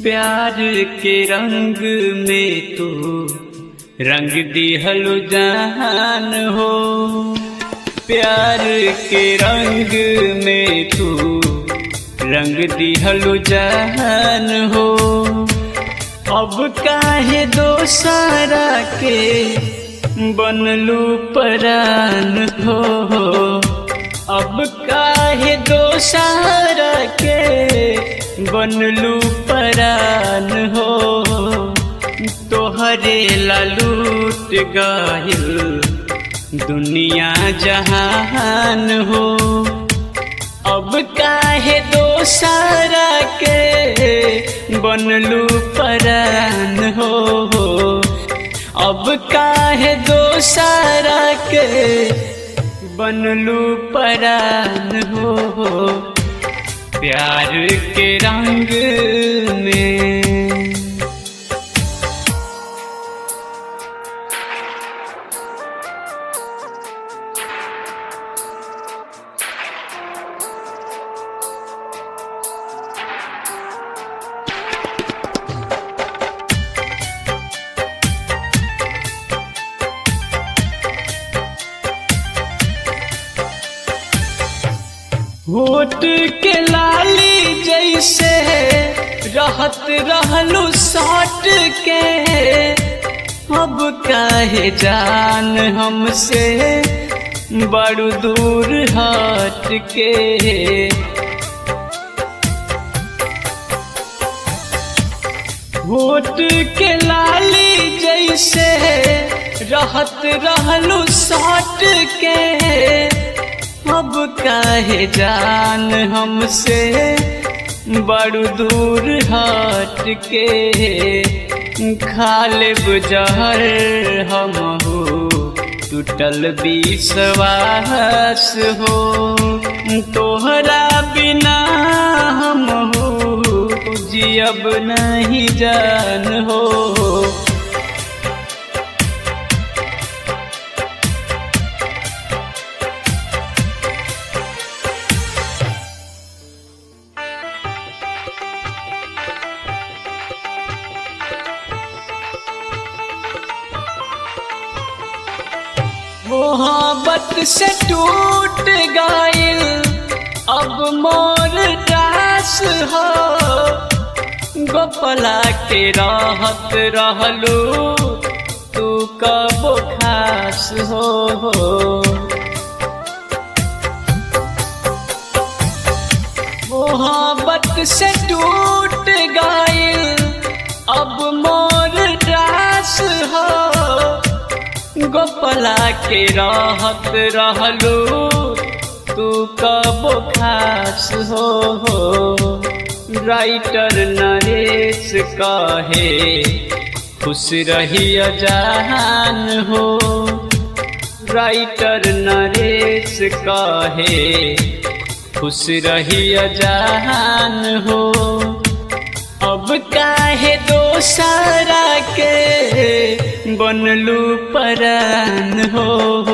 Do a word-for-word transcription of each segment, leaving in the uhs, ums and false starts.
प्यार के रंग में तू रंग दिहलु जान हो। प्यार के रंग में तू रंग दिहलु जान हो। अब काहे दोसरा के बनलू परान हो। अब काहे दोसरा के बनलू परान हो। तोहरे ला लूट गइल दुनिया जहान हो। अब काहे दोसरा के बनलू परान हो। अब काहे दोसरा के बनलू परान हो। प्यार के रंग में होठ के लाली जैसे रहत रहलू सट के। अब काहे जान हमसे बड़ू दूर हट के। होठ के लाली जैसे रहत रहलू सट के। अब काहे जान हमसे बड़ू दूर हट के। खालिब जहर हमहू टूटल विश्वास हो। तोहरा बिना हमहू जियब नहीं जान हो। मोहब्बत से टूट गइल अब मोर रास हो। गोपला के रहत रहलू तू कबो खास हो। मोहब्बत से टूट गइल अब मोर रास हो। गोपला के रहत रहलू तू कबो खास हो। राइटर नरेश कहे खुश रहिया जहान हो। राइटर नरेश कहे खुश रहिया जहान हो। अब काहे दोसरा के बनलू परान हो।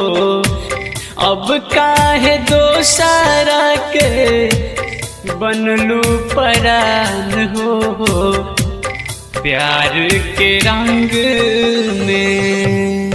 अब काहे दोसरा के बनलू परान हो। प्यार के रंग में